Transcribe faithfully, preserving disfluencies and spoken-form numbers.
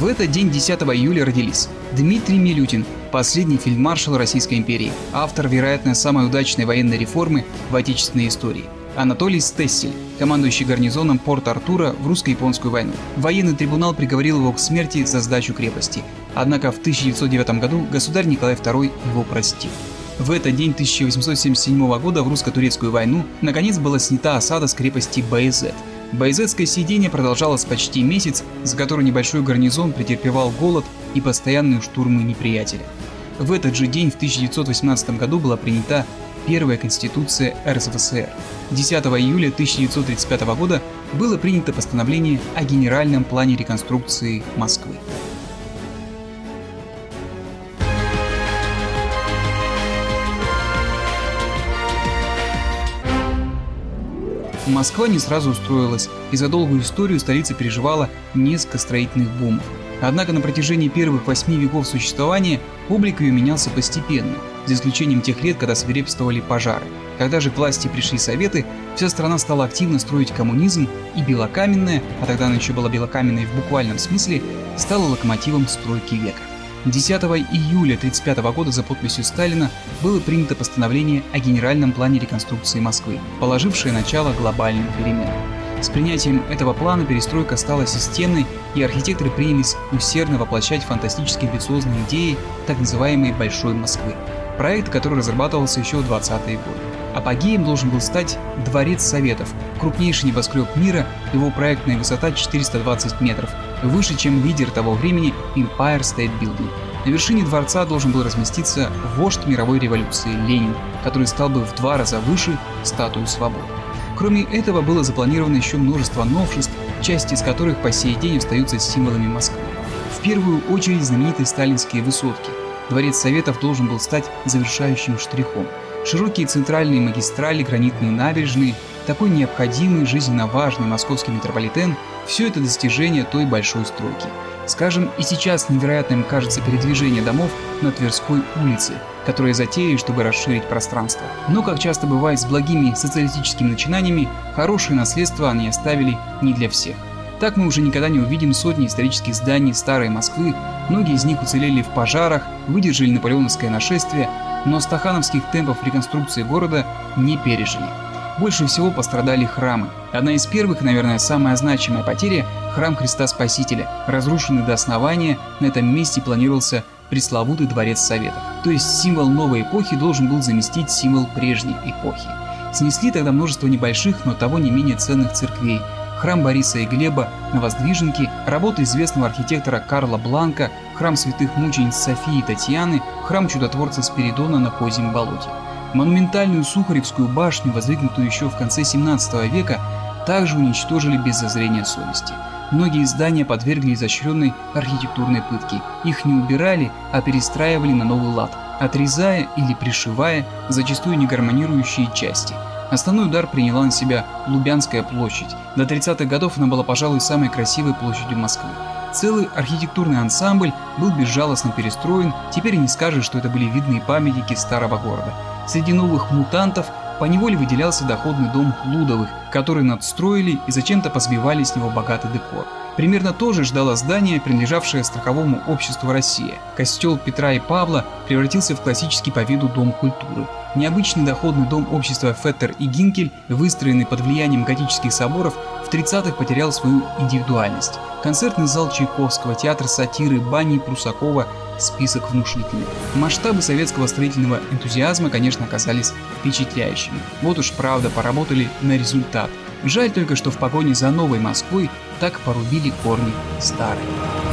В этот день, десятого июля, родились Дмитрий Милютин, последний фельдмаршал Российской империи, автор, вероятно, самой удачной военной реформы в отечественной истории. Анатолий Стессель, командующий гарнизоном Порт-Артура в русско-японскую войну. Военный трибунал приговорил его к смерти за сдачу крепости. Однако в тысяча девятьсот девятом году государь Николай второй его простил. В этот день тысяча восемьсот семьдесят седьмого года в русско-турецкую войну наконец была снята осада с крепости Баязет. Баязетское сидение продолжалось почти месяц, за который небольшой гарнизон претерпевал голод и постоянные штурмы неприятеля. В этот же день в тысяча девятьсот восемнадцатом году была принята первая конституция эр эс эф эс эр. десятого июля тысяча девятьсот тридцать пятого года было принято постановление о генеральном плане реконструкции Москвы. Москва не сразу устроилась, и за долгую историю столица переживала несколько строительных бумов. Однако на протяжении первых восьми веков существования облик ее менялся постепенно, за исключением тех лет, когда свирепствовали пожары. Когда же к власти пришли советы, вся страна стала активно строить коммунизм, и Белокаменная, а тогда она еще была Белокаменной в буквальном смысле, стала локомотивом стройки века. десятого июля тысяча девятьсот тридцать пятого года за подписью Сталина было принято постановление о генеральном плане реконструкции Москвы, положившее начало глобальным переменам. С принятием этого плана перестройка стала системной, и архитекторы принялись усердно воплощать фантастически амбициозные идеи так называемой «Большой Москвы», проект, который разрабатывался еще в двадцатые годы. Апогеем должен был стать Дворец Советов, крупнейший небоскреб мира, его проектная высота четыреста двадцать метров, выше, чем лидер того времени Empire State Building. На вершине дворца должен был разместиться вождь мировой революции Ленин, который стал бы в два раза выше статуи свободы. Кроме этого, было запланировано еще множество новшеств, части из которых по сей день остаются символами Москвы. В первую очередь знаменитые сталинские высотки. Дворец Советов должен был стать завершающим штрихом. Широкие центральные магистрали, гранитные набережные, такой необходимый, жизненно важный московский метрополитен – все это достижение той большой стройки. Скажем, и сейчас невероятным кажется передвижение домов на Тверской улице, которые затеяли, чтобы расширить пространство. Но, как часто бывает с благими социалистическими начинаниями, хорошее наследство они оставили не для всех. Так мы уже никогда не увидим сотни исторических зданий старой Москвы, многие из них уцелели в пожарах, выдержали наполеоновское нашествие, но стахановских темпов реконструкции города не пережили. Больше всего пострадали храмы. Одна из первых, наверное, самая значимая потеря – храм Христа Спасителя, разрушенный до основания. На этом месте планировался пресловутый Дворец Советов. То есть символ новой эпохи должен был заместить символ прежней эпохи. Снесли тогда множество небольших, но того не менее ценных церквей. Храм Бориса и Глеба на Воздвиженке, работа известного архитектора Карла Бланка, храм святых мучениц Софии и Татьяны, храм чудотворца Спиридона на Козьем болоте. Монументальную Сухаревскую башню, воздвигнутую еще в конце семнадцатого века, также уничтожили без зазрения совести. Многие здания подвергли изощренной архитектурной пытке. Их не убирали, а перестраивали на новый лад, отрезая или пришивая зачастую негармонирующие части. Основной удар приняла на себя Лубянская площадь. До тридцатых годов она была, пожалуй, самой красивой площадью Москвы. Целый архитектурный ансамбль был безжалостно перестроен, теперь не скажешь, что это были видные памятники старого города. Среди новых мутантов поневоле выделялся доходный дом Лудовых, который надстроили и зачем-то позбивали с него богатый декор. Примерно то же ждало здание, принадлежавшее страховому обществу «Россия». Костел Петра и Павла превратился в классический по виду дом культуры. Необычный доходный дом общества Феттер и Гинкель, выстроенный под влиянием готических соборов, в тридцатых потерял свою индивидуальность. Концертный зал Чайковского, театр сатиры, бани Прусакова – список внушительный. Масштабы советского строительного энтузиазма, конечно, оказались впечатляющими. Вот уж правда поработали на результат. Жаль только, что в погоне за новой Москвой так порубили корни старой.